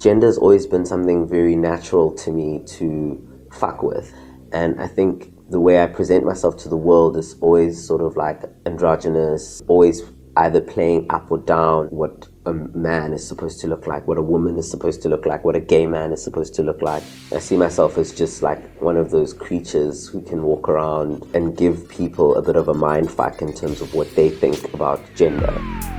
gender's always been something very natural to me to fuck with. And I think the way I present myself to the world is always sort of like androgynous, always either playing up or down what a man is supposed to look like, what a woman is supposed to look like, what a gay man is supposed to look like. I see myself as just like one of those creatures who can walk around and give people a bit of a mind fuck in terms of what they think about gender.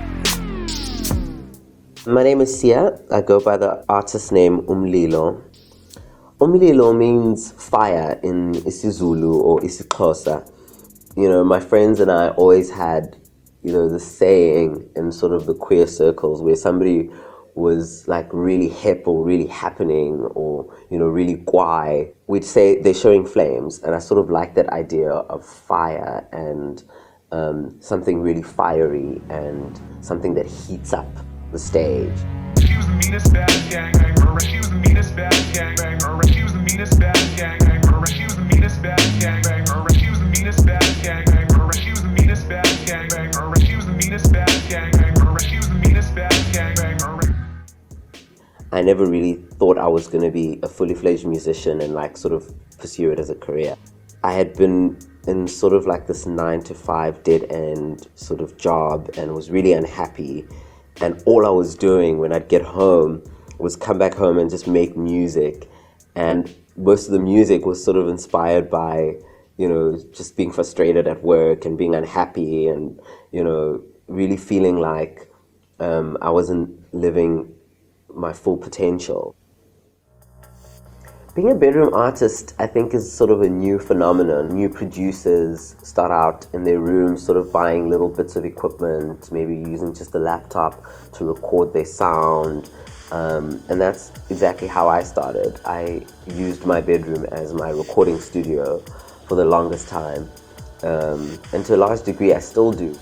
My name is Sia. I go by the artist name Umlilo. Umlilo means fire in isiZulu or isiXhosa. You know, my friends and I always had, you know, the saying in sort of the queer circles where somebody was like really hip or really happening or, you know, really guai, we'd say they're showing flames. And I sort of like that idea of fire and something really fiery and something that heats up the stage. She was the meanest bad gangbanger. She was the meanest bad gangbanger. She was the meanest bad gangbanger. She was the meanest bad gangbanger. She was the meanest bad gangbanger. She was the meanest bad gangbanger. She was the meanest bad gangbanger. She was the meanest bad gangbanger. I never really thought I was going to be a fully fledged musician and like sort of pursue it as a career. I had been in sort of like this 9-to-5 dead end sort of job and was really unhappy. And all I was doing when I'd get home was come back home and just make music. And most of the music was sort of inspired by, you know, just being frustrated at work and being unhappy and, you know, really feeling like I wasn't living my full potential. Being a bedroom artist, I think, is sort of a new phenomenon. New producers start out in their rooms sort of buying little bits of equipment, maybe using just a laptop to record their sound. And that's exactly how I started. I used my bedroom as my recording studio for the longest time. And to a large degree, I still do.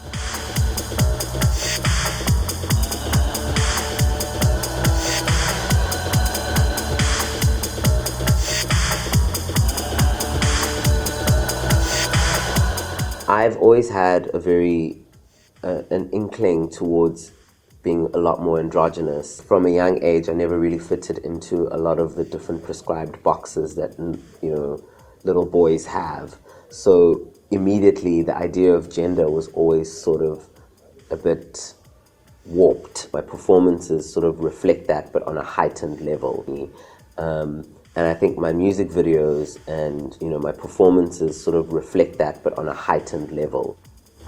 I've always had a very, an inkling towards being a lot more androgynous. From a young age, I never really fitted into a lot of the different prescribed boxes that, you know, little boys have. So immediately the idea of gender was always sort of a bit warped. My performances sort of reflect that, but on a heightened level. And I think my music videos and, you know, my performances sort of reflect that, but on a heightened level.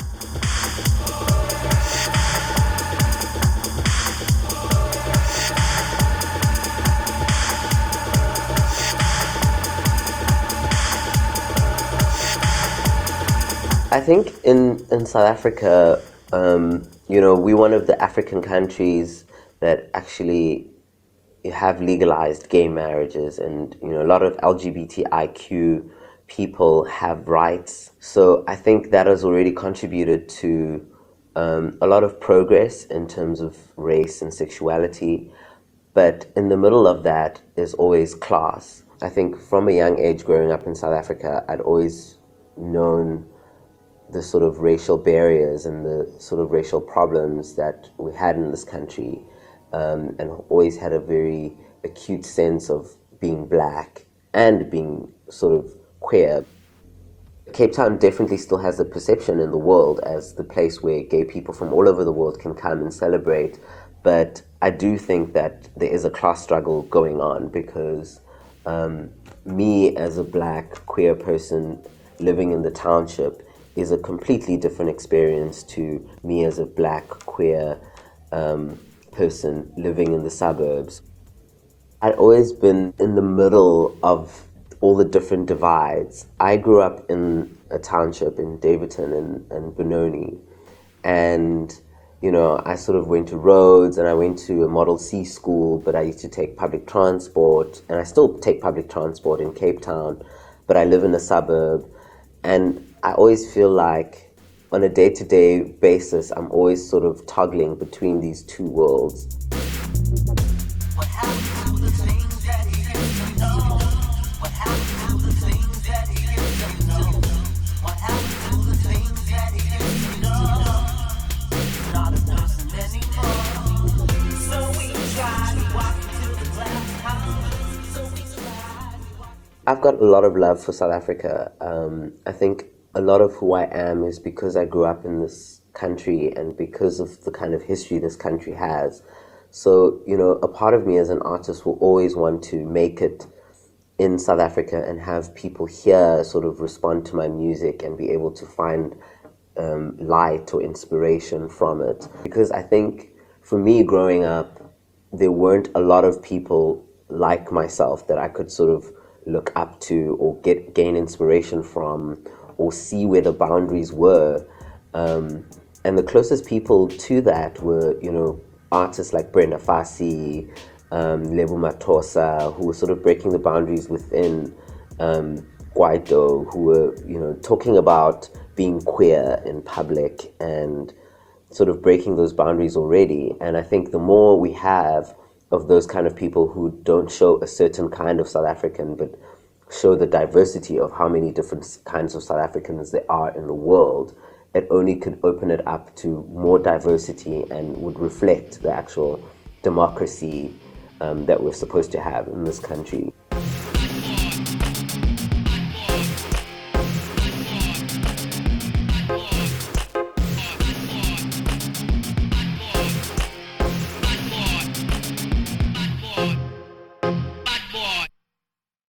I think in South Africa, you know, we're one of the African countries that actually have legalized gay marriages, and, you know, a lot of LGBTIQ people have rights. So I think that has already contributed to a lot of progress in terms of race and sexuality. But in the middle of that is always class. I think from a young age growing up in South Africa, I'd always known the sort of racial barriers and the sort of racial problems that we had in this country. And always had a very acute sense of being black and being sort of queer. Cape Town definitely still has a perception in the world as the place where gay people from all over the world can come and celebrate. But I do think that there is a class struggle going on because me as a black queer person living in the township is a completely different experience to me as a black queer person living in the suburbs. I'd always been in the middle of all the different divides. I grew up in a township in Davidson and Benoni, and, you know, I sort of went to Rhodes and I went to a Model C school, but I used to take public transport, and I still take public transport in Cape Town, but I live in a suburb. And I always feel like on a day-to-day basis, I'm always sort of toggling between these two worlds. What happened to the things that he used to know? What happened to the things that he used to know? What happened to the things that he used to know? Not a person anymore. So we tried to walk into the glass. I've got a lot of love for South Africa. I think a lot of who I am is because I grew up in this country and because of the kind of history this country has. So, a part of me as an artist will always want to make it in South Africa and have people here sort of respond to my music and be able to find light or inspiration from it. Because I think for me growing up, there weren't a lot of people like myself that I could sort of look up to or gain inspiration from or see where the boundaries were. And the closest people to that were, artists like Brenda Fassie, Lebo Matosa, who were sort of breaking the boundaries within Kwaito, who were, talking about being queer in public and sort of breaking those boundaries already. And I think the more we have of those kind of people who don't show a certain kind of South African, but show the diversity of how many different kinds of South Africans there are in the world, it only could open it up to more diversity and would reflect the actual democracy that we're supposed to have in this country.